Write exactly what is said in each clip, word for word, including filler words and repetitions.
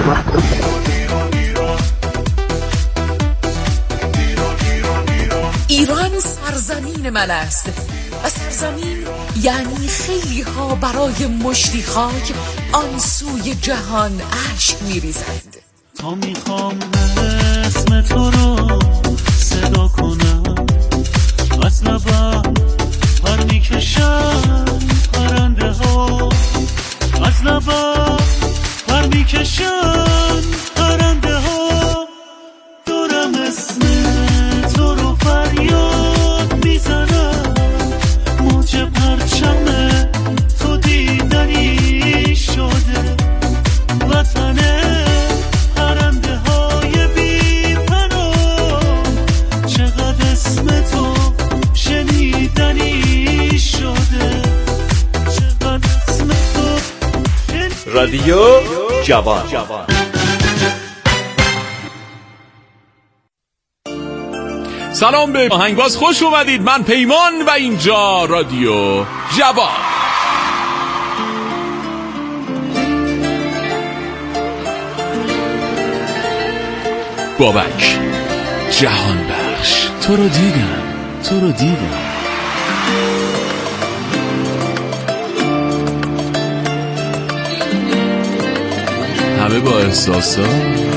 ایران سرزمین من است و سرزمین یعنی خیلی ها برای مشتی خاک آن سوی جهان اشک می‌ریزند. تا میخوام اسم تو رو صدا کنم، از لبم پر میکشن پرنده ها، از لبم پر میکشن پرنده ها، دورم اسم تو رو فریاد میزنم، موج پرچم تو دیدنی شده، وطنه پرنده های بی پناه، چقدر اسم تو شنیدنی شده، چقدر اسم تو شنیدنی. رادیو جوان. سلام به آهنگباز، خوش اومدید. من پیمان و اینجا رادیو جوان. بابک جهان بخش. تو رو دیدم، تو رو دیدم. همه با احساسات.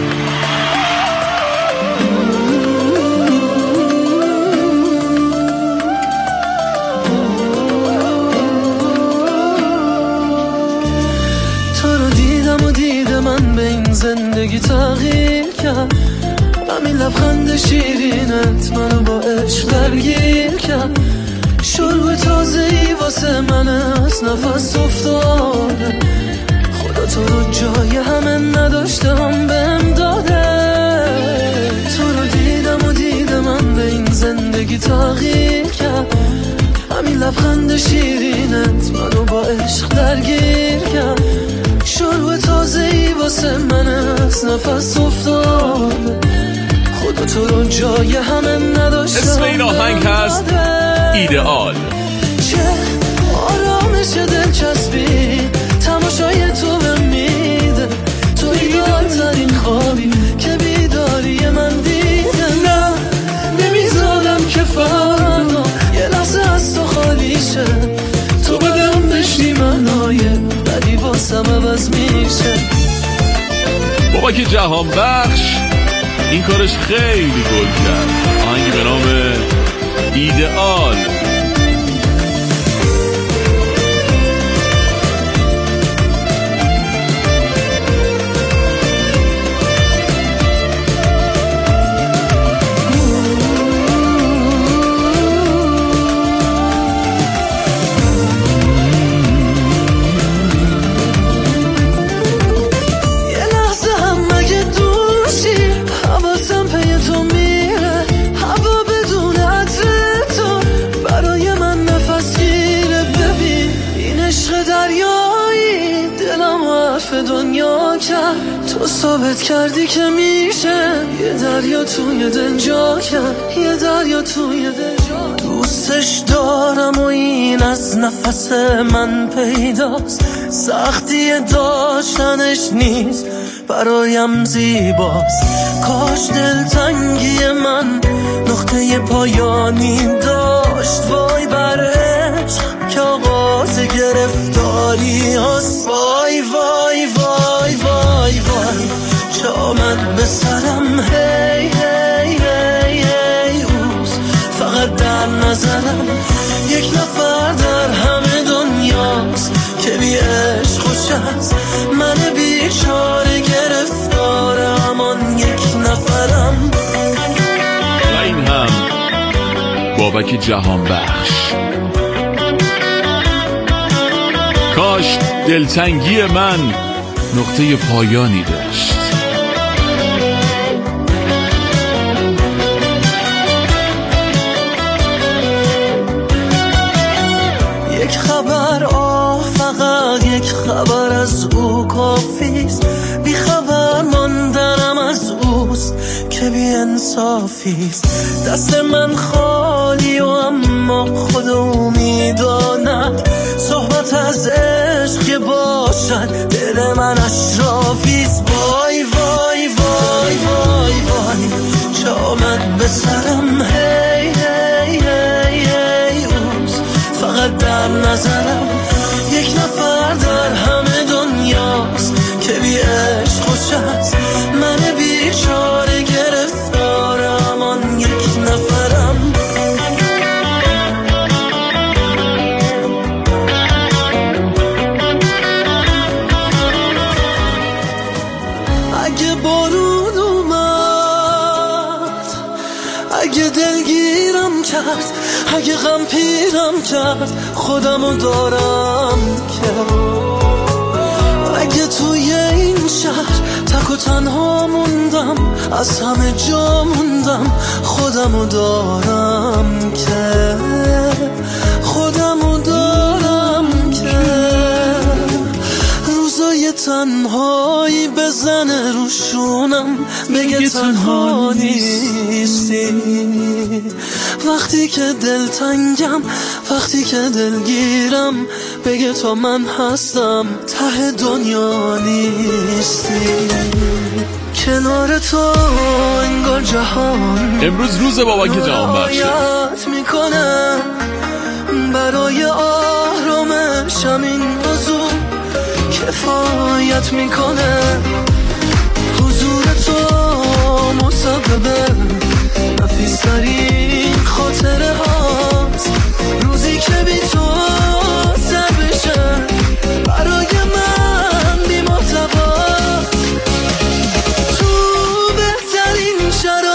زندگی تغییر کرد، همین لبخند شیرینت منو با عشق درگیر کرد، شروع تازه‌ای واسه من از نفس افتاده، خدا تو رو جای همه نداشته هم بهم داده، تو رو دیدم و دیدم من به این زندگی تغییر کرد، همین لبخند شیرینت منو با عشق درگیر کرد، شروع تازه‌ای واسه من از نفس افتاده، خدا تو رو جای همه نداشتم. اسم این آهنگ هست ایدئال. چه آرامش دلچسبی تماشای تو به میده، تو ایدئال‌ترین خوابی که بیداری من دیده، نه نمیذارم که فردا یه لحظه از تو خالی شه، تو بدم بشی منایه بدی واسم عوض میشه. بابا که جهان بخش این کارش خیلی گل کرد. آهنگی به نام ایدئال. دنیا کرد تو ثابت کردی که میشه، یه دریا توی دل جا کرد، یه دریا توی دل جا. دوستش دارم و این از نفس من پیداست، سختی داشتنش نیست برایم زیباست، کاش دلتنگی من نقطه پایانی داشت، وای بر عشق که آغاز گرفتاری هست، وای وای وای وای وای چه آمد به سرم، هی هی هی هی اوز فقط در نظرم یک نفر در همه دنیاست که بی عشق خوش است، من بیچاره گرفتار همان یک نفرم. و این هم بابک جهان بخش. کاش دلتنگی من نقطه پایانی داشت. یک خبر آه فقط یک خبر از او کافیست، بی خبر ماندنم از اوست که بی انصافیست، دست من خالی و اما خودو میداند، صحبت از عشق که باشد دل من اشرافیست، وای آمد به سرم هی هی هی هی روز فقط در نظرم یک نفر در همه دنیاست که بی عشق خوش است من بیچاره گرفتارم آن یک نفرم اگه بارون اومد اگه دلگیرم کرد اگه غم پیرم کرد خودمو دارم که اگه توی این شهر تک و تنها موندم از همه جا موندم خودمو دارم که خودمو دارم که روزای تنهایی بزنه روشونم بگه تنها نیستی وقتی که دلتنگم وقتی که دلگیرم بگه تو من هستم ته دنیا نیستی کنار تو انگار جهان امروز روز بابک جهانبخشه میکنه برای آرامشم این موضوع کفایت میکنه حضور تو مسبب نفیسترین خاطره هاست روزی که بی تو سر بشه برای من بی محتواست تو بهترین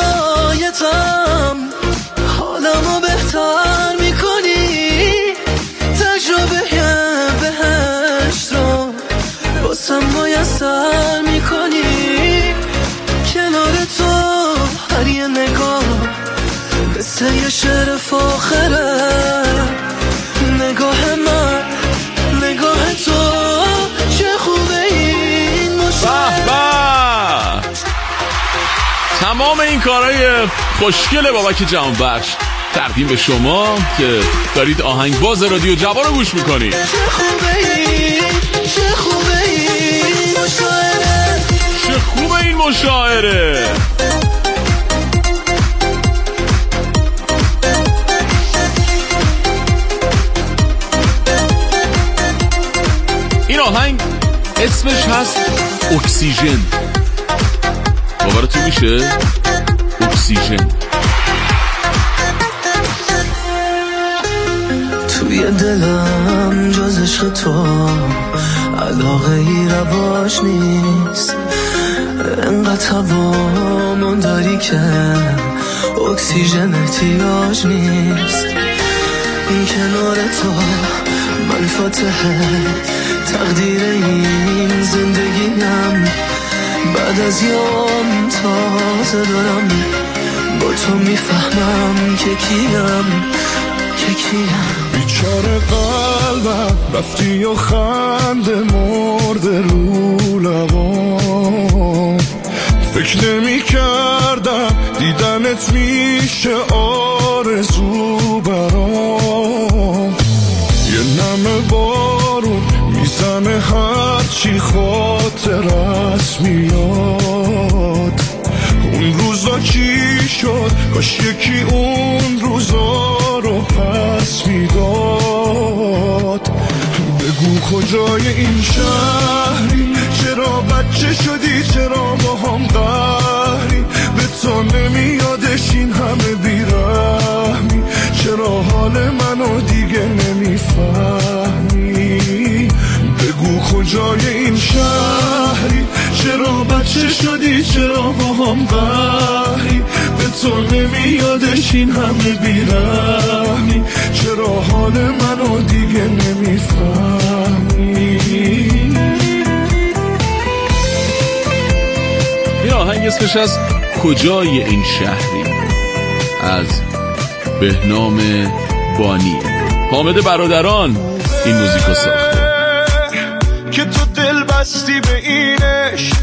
شرایطم حالمو بهتر میکنی تجربه بهشت رو باسم میسر میکنی کنار تو هر یه نگاه مثل یه شعر فاخره نگاه من نگاه تو چه خوبه این مشاهده تمام این کارهای خوشگل بابک جهانبخش تقدیم به شما که دارید آهنگ باز رادیو جوان رو گوش میکنید. چه خوبه این چه خوبه این مشاعره چه خوبه این مشاعره این آهنگ اسمش هست اکسیژن. باورتون میشه؟ اکسیژن. توی دلم جز عشق تو علاقه ای رواج نیست انقدر هوامو داری که اکسیژن احتیاج نیست این کنار تو من فاتحه تقدیر این زندگیم بعد از یام تازه دارم با تو میفهمم که کیم که کیم بیچاره قلبم رفتی و خنده مرده رو لبام فکر نمی کردم دیدنت میشه آرزو برام یه نمه بارون میزنه هرچی خاطرت میاد اون روزا چی شد کاش یکی اون روزا رو پس میداد بگو کجای این شهری چرا بچه شدی چرا با هم قهری به تو نمیادش این همه بیرحمی چرا حال منو دیگه نمیفهمی بگو کجای این شهری چرا بچه شدی چرا با هم قهری به تو نمیادش این همه بیرحمی چرا حال منو دیگه نمیفهمی این آهنگ اسمش از کجای این شهری از بهنام بانی. حامد برادران این موزیکو ساخته که تو دل بستی به این عشق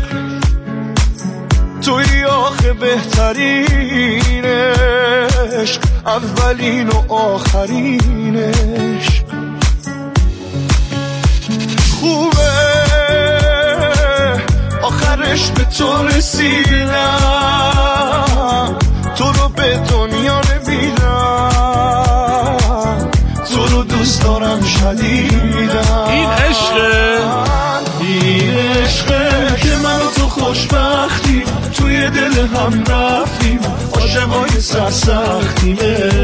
توی آخه بهترین عشق اولین و آخرین عشق خوبه آخرش به تو رسیدم تو شدیدم. این عشقه این عشقه که من و تو خوشبختیم، توی دل هم رفتیم، عاشقای سرسختیم.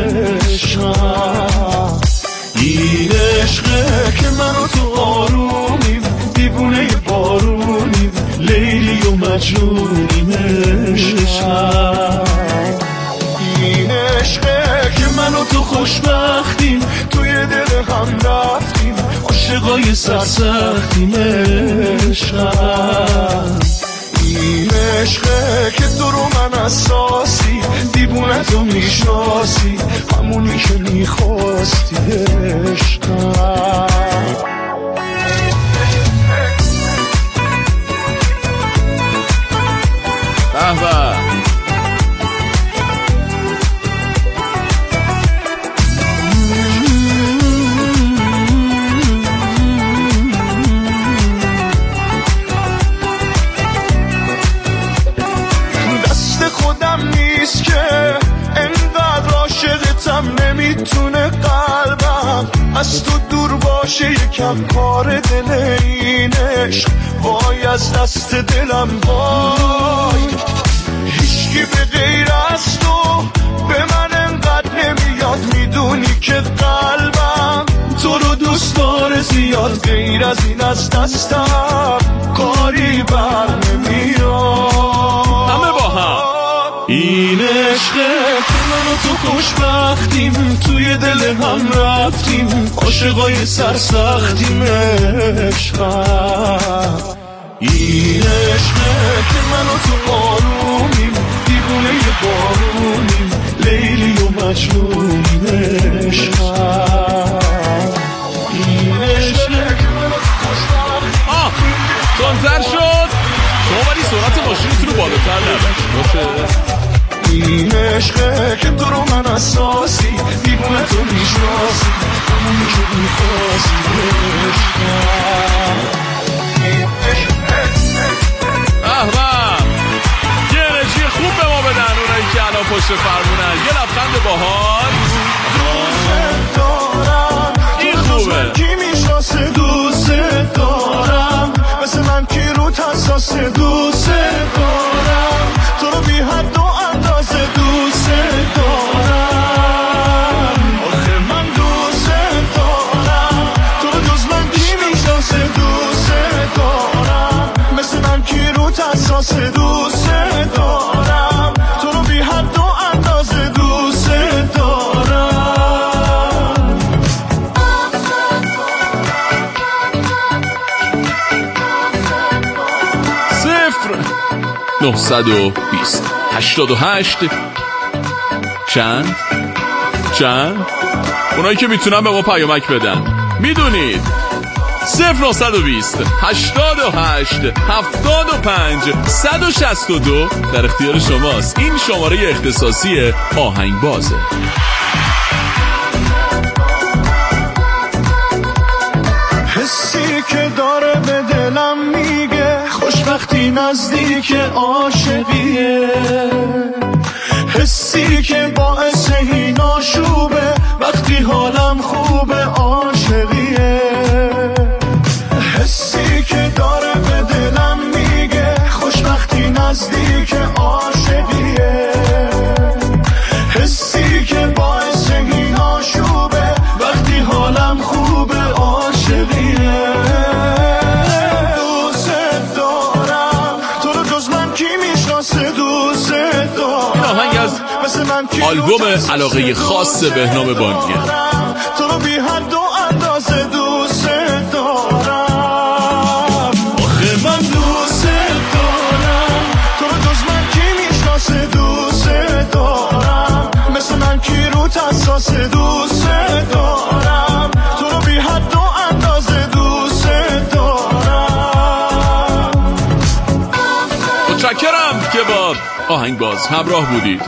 عشقم این عشقه که من و تو آرومیم، دیوونه بارونیم، لیلی و مجنونیم. عشقم این عشقه که من و تو خوشبختیم، توی دل هم رفتیم، عاشقای سرسختیم. عشقم این عشقه که تو رو من اساسی، دیوونه تو میشناسی، همونی که میخواستی. عشقم احبا نمیتونه قلبم از تو دور باشه، یکم کار دل این عشق، وای از دست دلم وای. هیچکی به غیر از تو به من انقدر نمیاد، میدونی که قلبم تو رو دوست داره زیاد، غیر از این از دستم کاری بر نمیاد. همه با هم این عشقه که من و تو خوشبختیم، توی دل هم رفتیم، عاشقای سرسختیم. عشقم این عشقه که من و تو آرومیم، دیوونه بارونیم، لیلی و مجنونیم. عشقم این عشقه که من و تو خوشبختیم. آه تندتر شد، شما ولی سرعت ماشینتون رو بالاتر نبرید باشه. این عشقه که تو رو من اساسی، دیوونه تو میشناسی، همونی که میخواستی. احباب یه انرژی خوب به ما بدن اونایی که الان پشت فرمونن، یه لبخند باحال. این خوبه. کی میشناسه دوست دارم، مثل من کی رو حساس دوست دارم، تو رو بی حد و اندازه دوست دارم. آخه من دوست دارم، تو رو جز من کی میشناسه دوست دارم، مثل من کی رو حساس دوست دارم، تو رو بی حد و اندازه دوست دارم. صفر نهصد و بیست هشتاد و هشت چند چند اونایی که میتونن به ما پیامک بدن میدونید صفر نهصد و بیست هشتاد و هشت هفتاد و پنج صد و شصت و دو در اختیار شماست. این شماره اختصاصی آهنگبازه. حسی که داره به دلم میگه خوشبختی نزدیک عاشقیه، حسی که باعث این آشوبه وقتی حالم خوبه عاشقیه، حسی که داره به دلم میگه خوشبختی نزدیک عاشقیه، حسی که باعث این آشوبه وقتی حالم خوبه عاشقیه. دوست دارم تو رو جز من کی میشناسه دوست دارم. این آهنگ از آلبوم علاقه خاص بهنام بانیه. تو رو بی حد و اندازه دوست دارم. آخه من دوست دارم تو رو جز من کی میشناسه دوست دارم، مثل من کی رو حساس دوست دارم، تو رو بی حد و اندازه دوست دارم. متشکرم که با آهنگباز همراه بودید.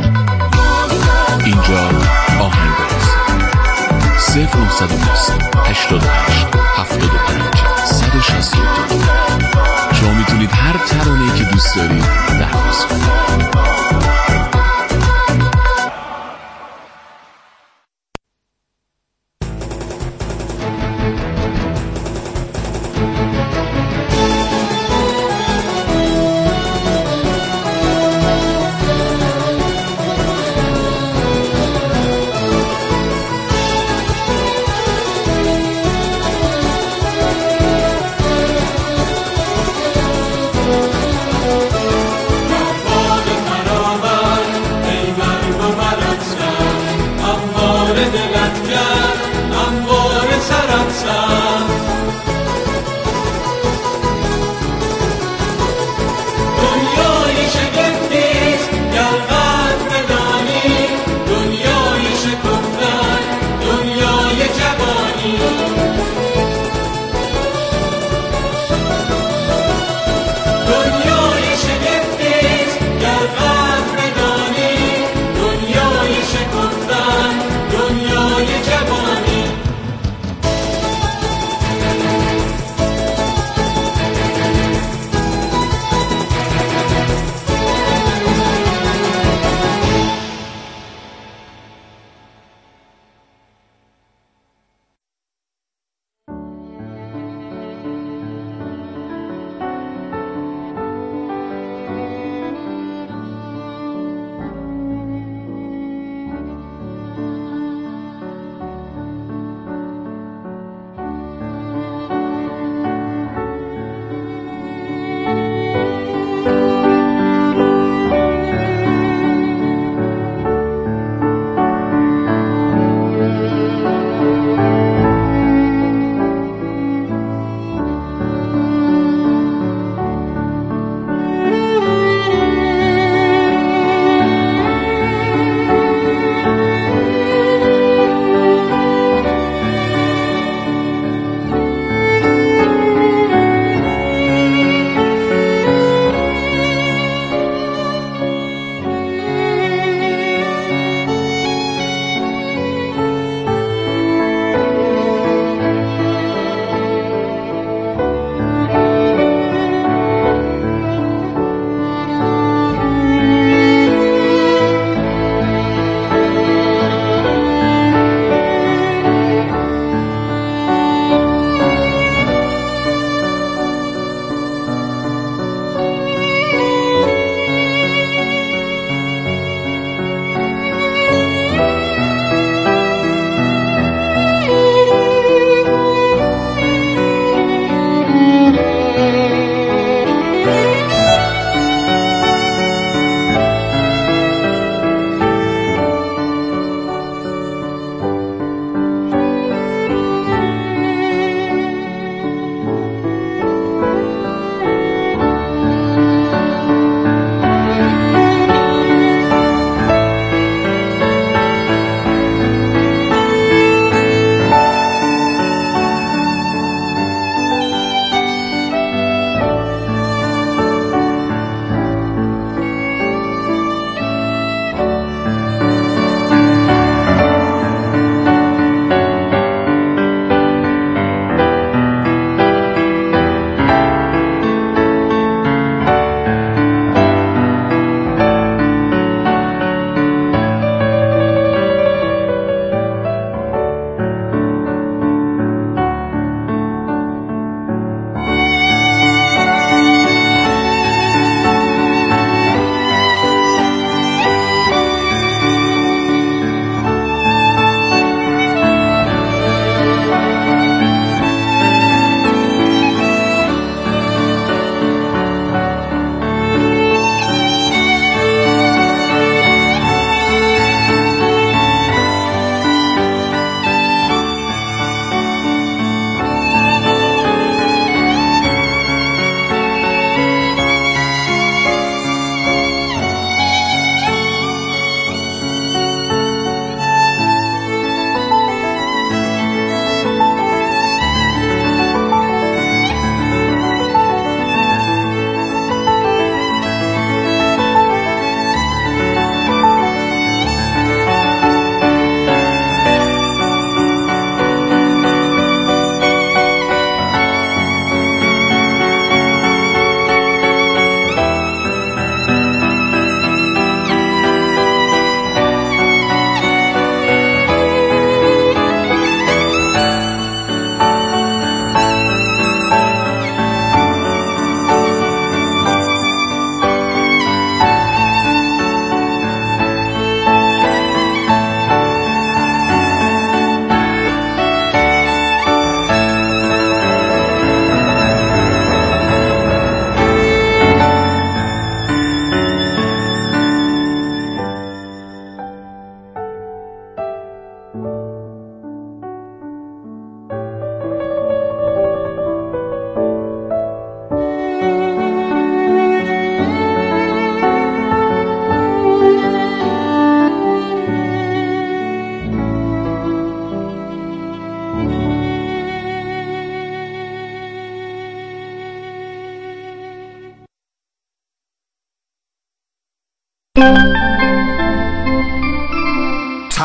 اینجا آهنگباز صفر نهصد و بیست هشتاد و هشت هفتاد و پنج صد و شصت و دو. شما میتونید هر ترانه‌ای که دوست دارید درخواست کنید.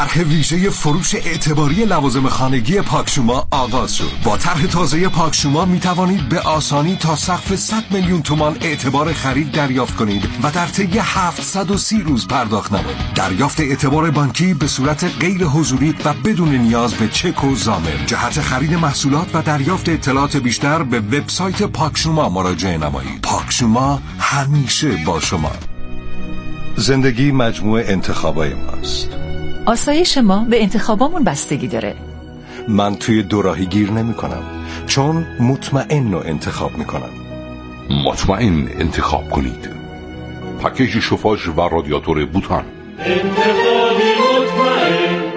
طرح ویژه فروش اعتباری لوازم خانگی پاکشوما آغاز شد. با طرح تازه پاکشوما می توانید به آسانی تا سقف صد میلیون تومان اعتبار خرید دریافت کنید و در طی هفتصد و سی روز پرداخت نمایید. دریافت اعتبار بانکی به صورت غیر حضوری و بدون نیاز به چک و ضامن. جهت خرید محصولات و دریافت اطلاعات بیشتر به وبسایت پاکشوما مراجعه نمایید. پاکشوما همیشه با شما. زندگی مجموع انتخابای ماست. آسایش ما به انتخابامون بستگی داره. من توی دوراهی گیر نمی کنم چون مطمئن رو انتخاب می کنم. مطمئن انتخاب کنید. پکیج شوفاژ و رادیاتور بوتان. انتخابی مطمئن.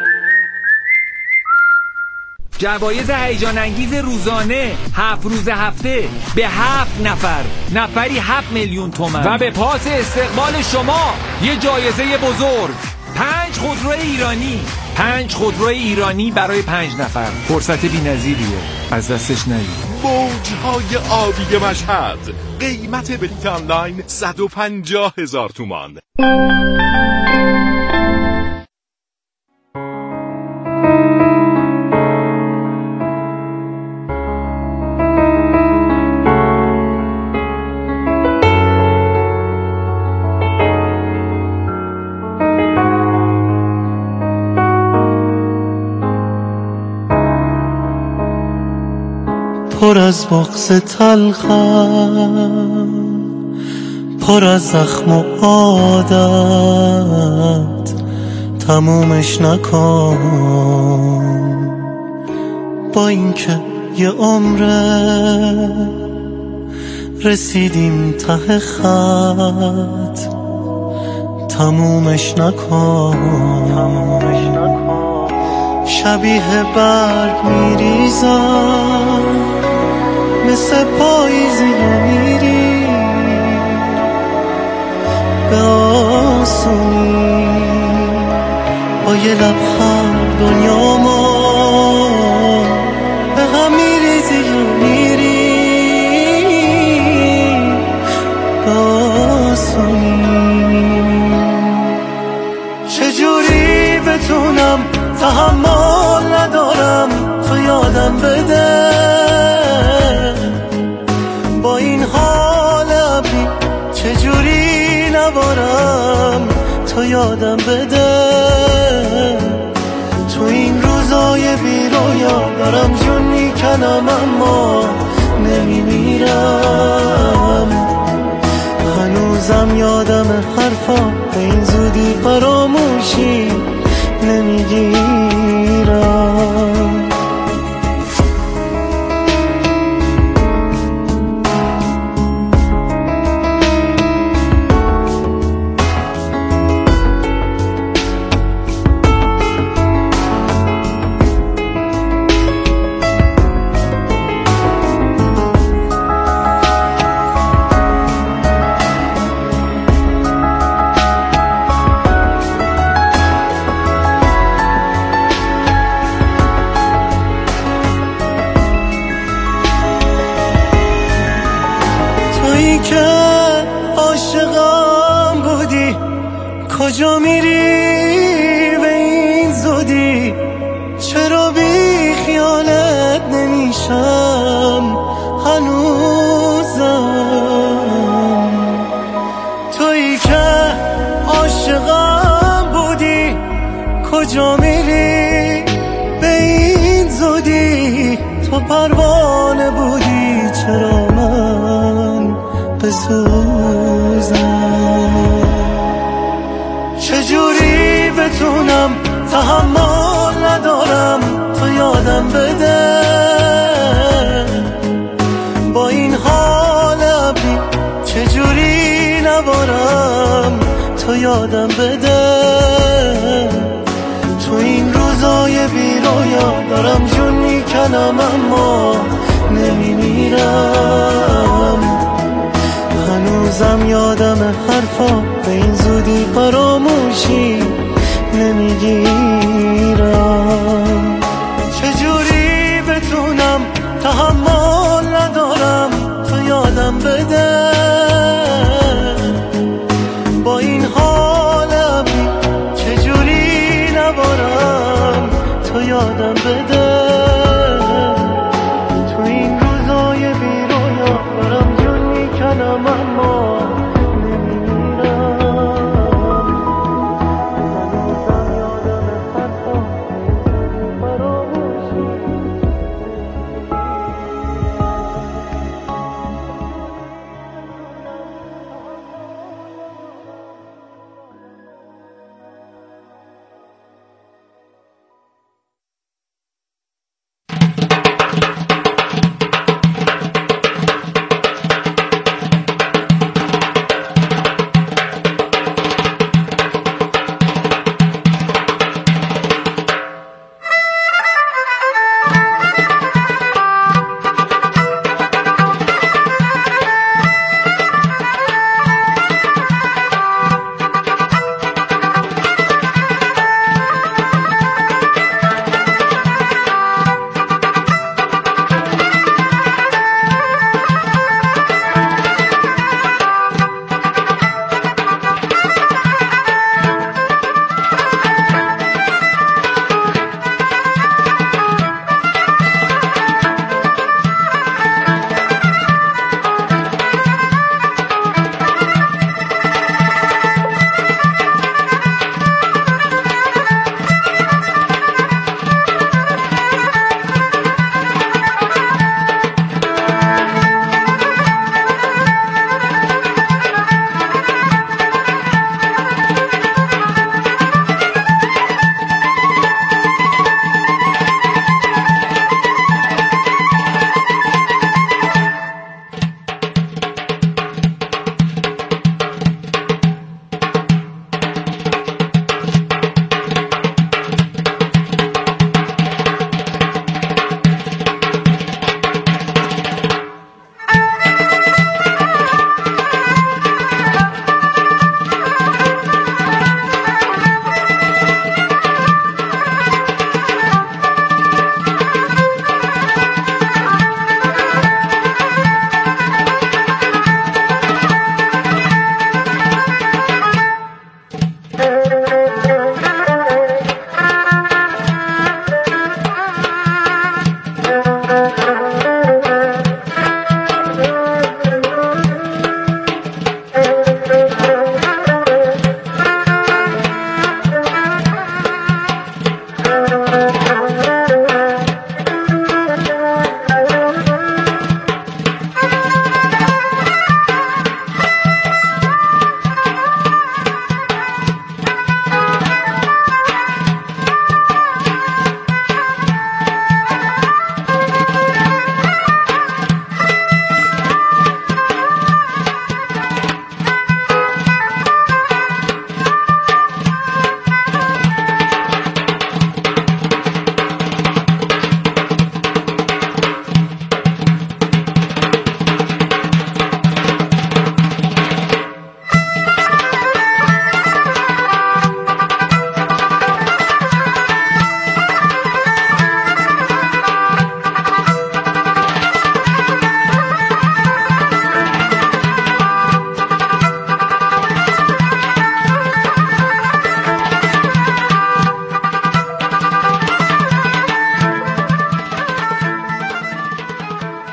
جوایز هیجان انگیز روزانه هفت روز هفته به هفت نفر، نفری هفت میلیون تومان و به پاس استقبال شما یه جایزه بزرگ، پنج خودرو ایرانی پنج خودرو ایرانی برای پنج نفر. فرصت بی‌نظیریه، از دستش ندید. موجهای آبی مشهد، قیمت بلیت آنلاین صد و پنجاه هزار تومان. پر از بغض تلخم، پر از زخم و عادت، تمومش نکن. با اینکه یه عمره رسیدیم ته خط، تمومش نکن. شبیه برگ میریزم مثل پاییزی میری به آسونی، با یه لبخند دنیامو به غم میریزی و میری به آسونی. چجوری بتونم تحمل ندارم تو یادم بده، با این حال ابری چجوری نبارم تو یادم بده. تو این روزای بی رویا دارم جون میکنم اما نمیمیرم. هنوزم یادم حرفا به این زودی فراموشی نمیگیرم. کجا میری به این زودی؟ چرا بی خیالت نمیشم هنوزم؟ تویی که عاشقم بودی کجا میری به این زودی؟ تو پروانه بودی چرا من بسوزم؟ چجوری بتونم تحمل ندارم تو یادم بده، با این حال ابری چجوری نبارم تو یادم بده. تو این روزای بی رویا دارم جون میکنم اما نمیمیرم. هنوزم یادم حرفا به این زودی فراموشی نمیگیرم. چجوری بتونم تحمل ندارم تو یادم بده،